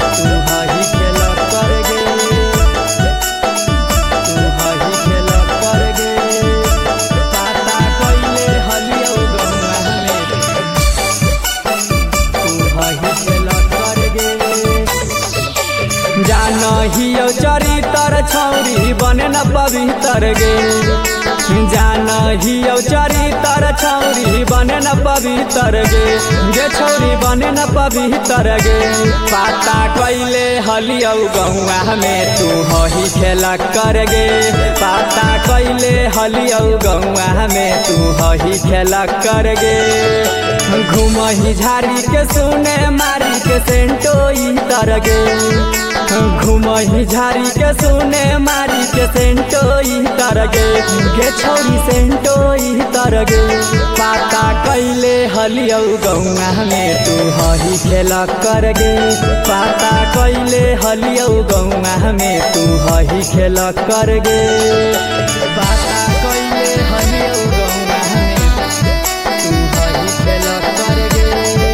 तू हही खेल कर गे, तू हही खेल कर गे, पाता कइले हलियौ गौआ में, तू हही खेल कर गे। जानहियौ चरितर छौरी बने न पवित्र गे, जानहियौ चरितर छौरी बने न पवित्र गे, गे छौरी बने न पवित्र गे। पाता कइले हलियौ गौआ में, तू हही खेल कर गे, पाता कइले हलियौ गौआ में, तू हही खेल कर गे। घुमही झाड़ी के सुने मारी के सेंटोई तर गे, घुमही झाड़ी के सुने मारी के सेंटोई तर गे, गे छौरी सेंटोई तर गे। पाता कइले हलियौ गौआ में, तू हही खेल कर गे, पाता कइले हलियौ गौआ में, तू हही खेल कर गे, पाता कइले हलियौ गौआ में, तू हही खेल कर गे,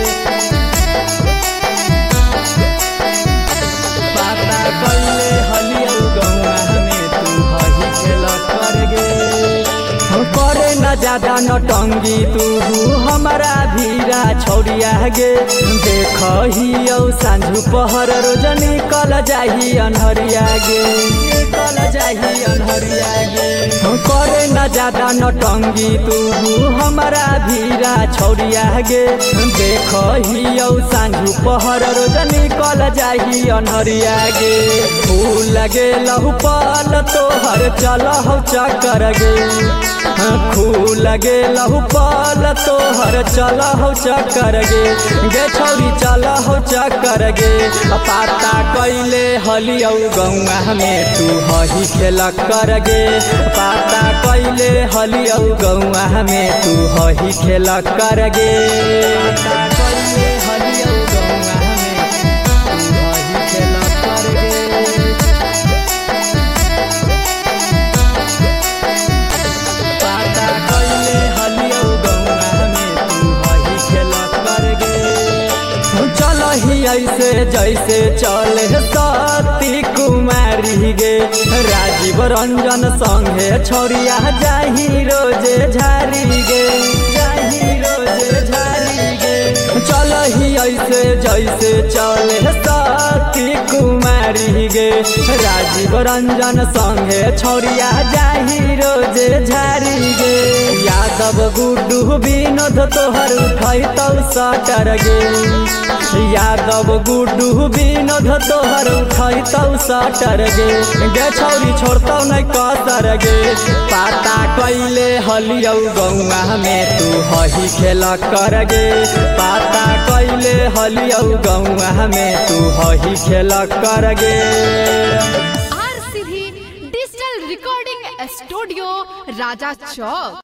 पाता कइले हलियौ गौआ में, तू हही खेल कर गे। करे न ज्यादा नटंगी तू हमारा भीरा छौरिया गे, देखहियौ सांझू पहर रोज निकल जाही अन्हरिया गे, निकल जाही अन्हरिया गे। करे न ज्यादा नटंगी तू हमारा भीरा छौरिया गे, देखहियौ सांझू पहर रोज निकल जाही अन्हरिया गे। फूल गे लहु पल तोहर चलहौ चक्कर गे, फूल गे लहु पल तोहर चलहौ चक्कर गे, गे छौरी चलहौ चक्कर गे। पाता कइले हलियौ गौआ में, तू हही खेल कर गे, पाता कइले हलियौ गौआ में, तू हही खेल कर गे, पाता कइले हलियौ गौआ में, तू हही खेल कर गे, पाता कइले हलियौ गौआ में, तू हही खेल कर गे। चलही ऐसे जैसे चले सती कुमारी गे, राजीव रंजन संगे छौरिया जाही रोजे झारी गे, जाही रोजे झारी गे। चलही ऐसे जैसे चले सती कुमारी गे, राजीव रंजन संगे छौरिया जाही रोजे झारी गे। यादव गुड्डू विनोद तोहर उठैतौ सटर गे, यादव गुड्डू विनोद तोहर उठैतौ सटर गे, गे छौरी छोड़तौ नै कसर गे। पाता कइले हलियौ गौआ में, तू हही खेल कर गे, पाता कइले हलियौ गौआ में, तू हही खेल कर गे। RCV digital recording studio Raja चौक।